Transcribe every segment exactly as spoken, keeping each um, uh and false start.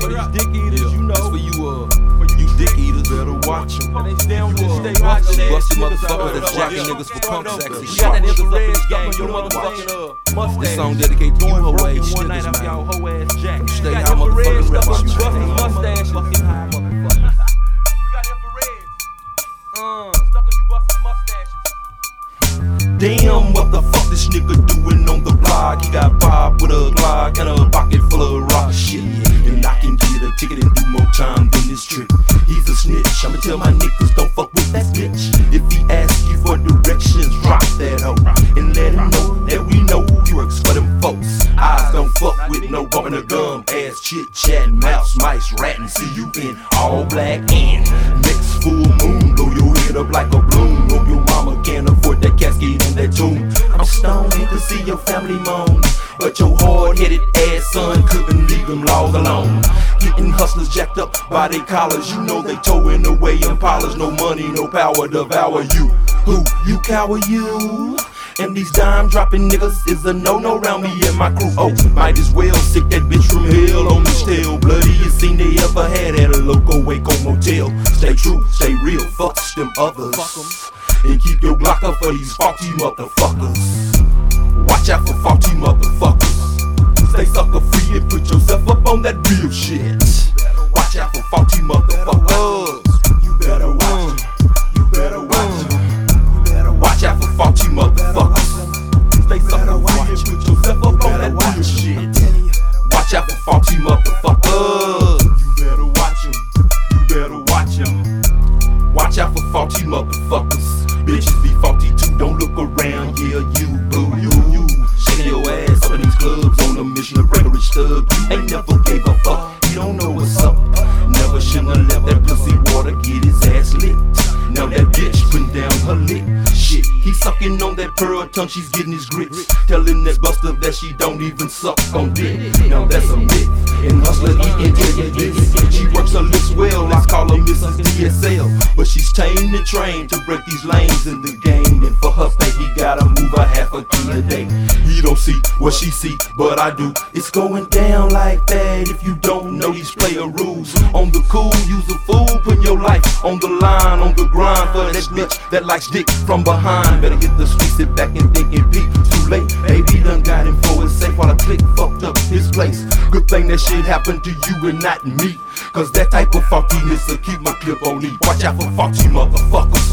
for these dick eaters, yeah. You know. That's for you, uh, for you dick eaters. Better watch them. They down with uh, stay watching. Bust you motherfucker that's jacking niggas for punk sex. We got that infrared gang, your motherfucking uh, mustache. This song dedicated to you, hoe ass one night niggas, off y'all hoe ass jack. From Stay High motherfucking rap stuff on you shit. busting mustaches. Fucking high motherfuckers. We got infrared. Uh, stuck on you busting mustaches. Damn, what the fuck this nigga doing on the block? He got Bob with a Glock and a pocket full of rock shit. And I can get a ticket and do more time than this trick. He's a snitch, I'ma tell my niggas don't fuck with that bitch. If he asks you for directions, drop that hoe and let him know that we know he works for them folks. Eyes don't fuck with no bumping a gum, ass chit chat, mouse, mice, ratting. See you in all black and next full moon, blow your head up like a balloon. Hope your mama can't afford that casket and that tomb. I'm stoned to see your family moan, but your hard-headed ass son couldn't leave them laws alone. Getting hustlers jacked up by their collars, you know they towing away Impalas. No money, no power, devour you. Who? You cower you? And these dime dropping niggas is a no-no round me and my crew. Oh, might as well sick that bitch from hell on this tail. Bloodiest scene they ever had at a Loco Waco motel. Stay true, stay real, fuck them others. And keep your Glock up for these faulty motherfuckers. Watch out for faulty motherfuckers. Stay sucker free and put yourself up on that real shit. Watch out for faulty motherfuckers. You better watch them. You better watch them. Watch out for faulty motherfuckers. Stay sucker free and put yourself up on that real shit. Watch out for faulty motherfuckers. You better watch them. You better watch them. Watch out for faulty motherfuckers. Bitches be faulty too, don't look around, yeah, you, boo, you, you. Shaking your ass up in these clubs on a mission to break a rich thug. You ain't never gave a fuck, you don't know what's up. Never shouldn't have left that pussy water get his ass lit. Now that bitch putting down her lip. Shit, he sucking on that pearl tongue, she's getting his grits. Telling that buster that she don't even suck on dick. Now that's a myth, and hustler eating tell you this. She works her lips well, I call her Missus D S L. But she's tamed and trained to break these lanes in the game. And for her pay, he gotta move a half a key a day. He don't see what she see, but I do. It's going down like that if you don't know these player rules. On the cool, use a fool, putting your life on the line, on the grind for that bitch that likes dick from behind. Better get the street, sit back and think and peep. Too late, baby done got him for his safe while I click fucked up his place. Good thing that shit happened to you and not me, cause that type of faultiness will keep my clip on me. Watch out for faulty motherfuckers.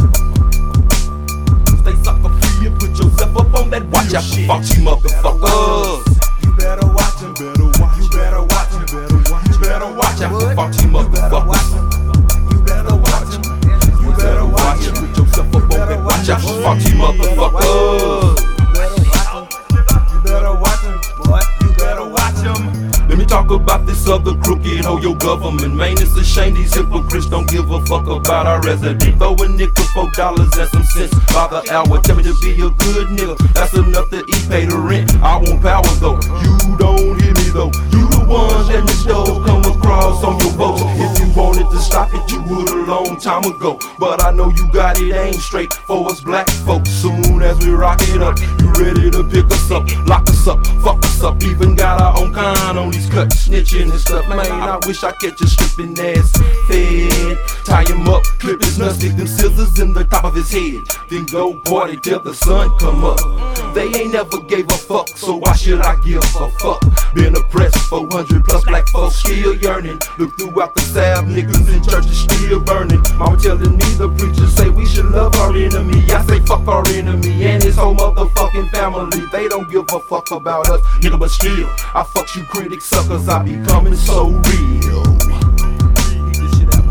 Stay sucker free and put yourself up on that watch out for faulty motherfuckers. You better watch them, better watch, you better watch them, better watch, you better watch out for faulty motherfuckers. You better watch them, you better watch them, put yourself up on that watch out for faulty motherfuckers. You better watch them, boy, you better watch them. Let me talk about this other crooked hoe, your government. Man, it's a shame these hypocrites don't give a fuck about our resident. Throw a nigga four dollars and some cents by the hour. Tell me to be a good nigga, that's enough to eat, pay the rent. I want power though, you don't hear me though. You the ones that the stove come across on your boat. If you wanted to stop it, you would a long time ago. But I know you got it aimed straight for us black folks. Soon as we rock it up, you ready to pick us up, lock us up, fuck us up. Even got our own kind on these cuts, snitching and stuff. Man, I wish I catch a stripping ass fed. Tie him up, clip his nuts, stick them scissors in the top of his head. Then go party till the sun come up. They ain't never gave a fuck, so why should I give a fuck? Been oppressed, four hundred plus black folks still yearning. Look throughout the South, niggas in churches still burning. Mama telling me the preachers say we should love our enemy. I say fuck our enemy and his whole motherfucking family. They don't give a fuck about us, nigga, but still I fucks you critics suckers, I be coming so real.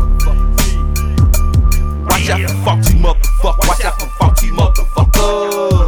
Watch out for faulty motherfuckers. Watch out for faulty motherfuckers.